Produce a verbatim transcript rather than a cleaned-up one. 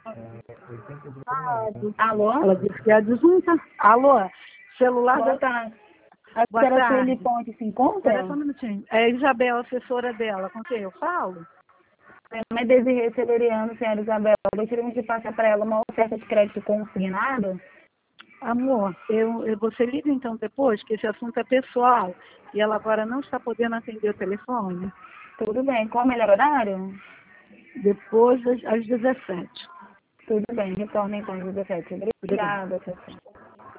Alô? Ela disse que é a desmuta. Alô? Celular Boa da... tarde. A Boa senhora tarde. Sueli Ponte se encontra? Espera só um minutinho. É a Isabel, assessora dela. Com quem eu falo? Meu nome é Desirê Severiano, senhora Isabel. Gostaríamos de passar para ela uma oferta de crédito consignado. Amor, eu, eu, você liga então depois, que esse assunto é pessoal. E ela agora não está podendo atender o telefone. Tudo bem. Qual o melhor horário? Depois, às às dezessete. Tudo bem. Retorne então às dezessete. Obrigada. Obrigada, senhora.